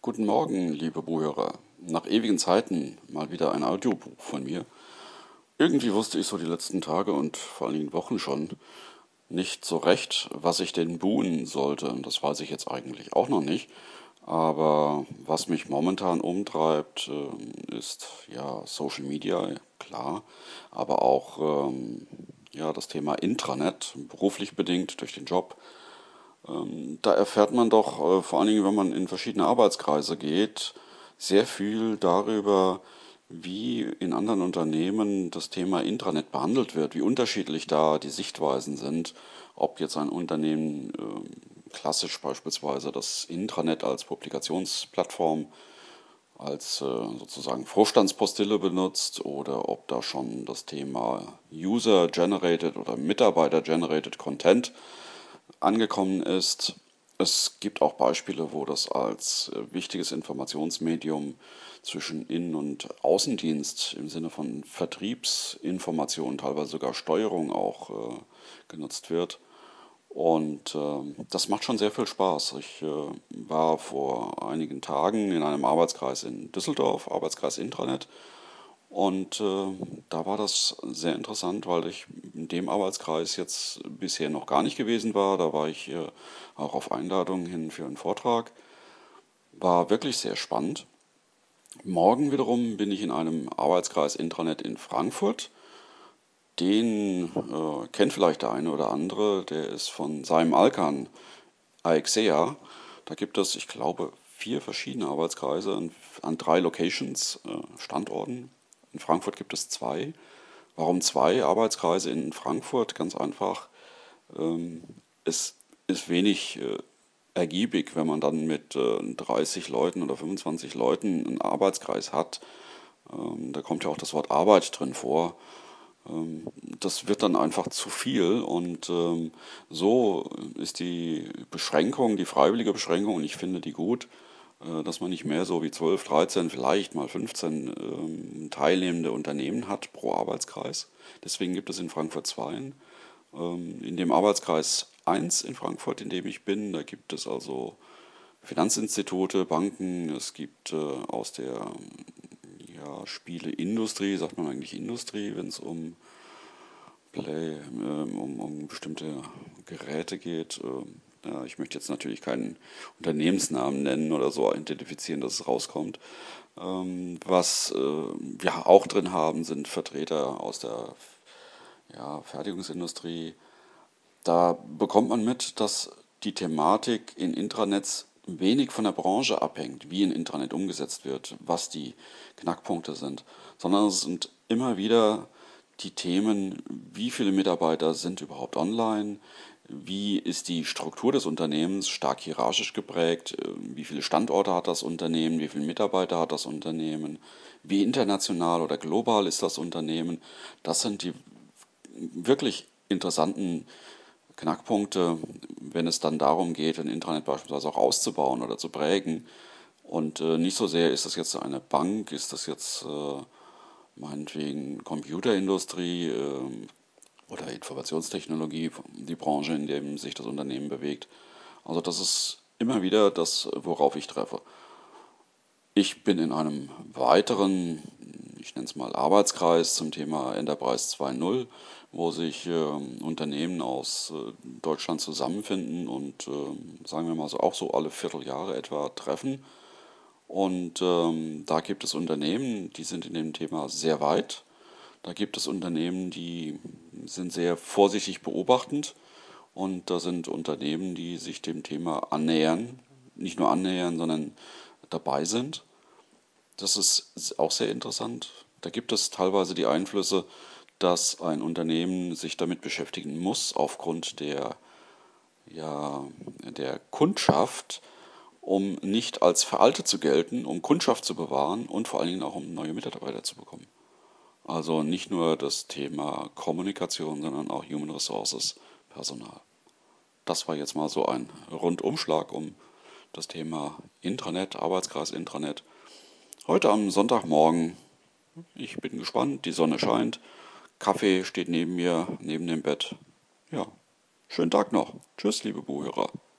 Guten Morgen, liebe Buchhörer. Nach ewigen Zeiten mal wieder ein Audiobuch von mir. Irgendwie wusste ich so die letzten Tage und vor allen Dingen Wochen schon nicht so recht, was ich denn buhen sollte. Und das weiß ich jetzt eigentlich auch noch nicht. Aber was mich momentan umtreibt, ist ja Social Media, klar, aber auch ja, das Thema Intranet, beruflich bedingt durch den Job. Da erfährt man doch, vor allen Dingen, wenn man in verschiedene Arbeitskreise geht, sehr viel darüber, wie in anderen Unternehmen das Thema Intranet behandelt wird, wie unterschiedlich da die Sichtweisen sind, ob jetzt ein Unternehmen klassisch beispielsweise das Intranet als Publikationsplattform, als sozusagen Vorstandspostille benutzt oder ob da schon das Thema User-Generated oder Mitarbeiter-Generated Content angekommen ist. Es gibt auch Beispiele, wo das als wichtiges Informationsmedium zwischen Innen- und Außendienst im Sinne von Vertriebsinformation, teilweise sogar Steuerung auch genutzt wird. Und das macht schon sehr viel Spaß. Ich war vor einigen Tagen in einem Arbeitskreis in Düsseldorf, Arbeitskreis Intranet, und da war das sehr interessant, weil ich in dem Arbeitskreis jetzt bisher noch gar nicht gewesen war. Da war ich auch auf Einladung hin für einen Vortrag. War wirklich sehr spannend. Morgen wiederum bin ich in einem Arbeitskreis Intranet in Frankfurt. Den kennt vielleicht der eine oder andere. Der ist von Saim Alkan, AXEA. Da gibt es, ich glaube, 4 verschiedene Arbeitskreise an 3 Locations, Standorten. In Frankfurt gibt es 2. Warum 2 Arbeitskreise in Frankfurt? Ganz einfach. Es ist wenig ergiebig, wenn man dann mit 30 Leuten oder 25 Leuten einen Arbeitskreis hat. Da kommt ja auch das Wort Arbeit drin vor. Das wird dann einfach zu viel, und so ist die Beschränkung, die freiwillige Beschränkung, und ich finde die gut, dass man nicht mehr so wie 12, 13, vielleicht mal 15 teilnehmende Unternehmen hat pro Arbeitskreis. Deswegen gibt es in Frankfurt 2. In dem Arbeitskreis 1 in Frankfurt, in dem ich bin, da gibt es also Finanzinstitute, Banken, es gibt aus der ja, Spieleindustrie, sagt man eigentlich Industrie, wenn es um um bestimmte Geräte geht. Ja, ich möchte jetzt natürlich keinen Unternehmensnamen nennen oder so identifizieren, dass es rauskommt. Was wir auch drin haben, sind Vertreter aus der ja, Fertigungsindustrie. Da bekommt man mit, dass die Thematik in Intranets wenig von der Branche abhängt, wie ein Intranet umgesetzt wird, was die Knackpunkte sind, sondern es sind immer wieder die Themen, wie viele Mitarbeiter sind überhaupt online, wie ist die Struktur des Unternehmens stark hierarchisch geprägt, wie viele Standorte hat das Unternehmen, wie viele Mitarbeiter hat das Unternehmen, wie international oder global ist das Unternehmen. Das sind die wirklich interessanten Knackpunkte, wenn es dann darum geht, ein Intranet beispielsweise auch auszubauen oder zu prägen. Und nicht so sehr, ist das jetzt eine Bank, ist das jetzt meinetwegen Computerindustrie oder Informationstechnologie, die Branche, in der sich das Unternehmen bewegt. Also das ist immer wieder das, worauf ich treffe. Ich bin in einem weiteren, ich nenne es mal Arbeitskreis zum Thema Enterprise 2.0, wo sich Unternehmen aus Deutschland zusammenfinden und sagen wir mal so auch so alle Vierteljahre etwa treffen. Und da gibt es Unternehmen, die sind in dem Thema sehr weit. Da gibt es Unternehmen, die sind sehr vorsichtig beobachtend. Und da sind Unternehmen, die sich dem Thema annähern, nicht nur annähern, sondern dabei sind. Das ist auch sehr interessant. Da gibt es teilweise die Einflüsse, dass ein Unternehmen sich damit beschäftigen muss, aufgrund ja, der Kundschaft, um nicht als veraltet zu gelten, um Kundschaft zu bewahren und vor allen Dingen auch um neue Mitarbeiter zu bekommen. Also nicht nur das Thema Kommunikation, sondern auch Human Resources, Personal. Das war jetzt mal so ein Rundumschlag um das Thema Intranet, Arbeitskreis Intranet. Heute am Sonntagmorgen. Ich bin gespannt, die Sonne scheint, Kaffee steht neben mir, neben dem Bett. Ja, schönen Tag noch. Tschüss, liebe Buchhörer.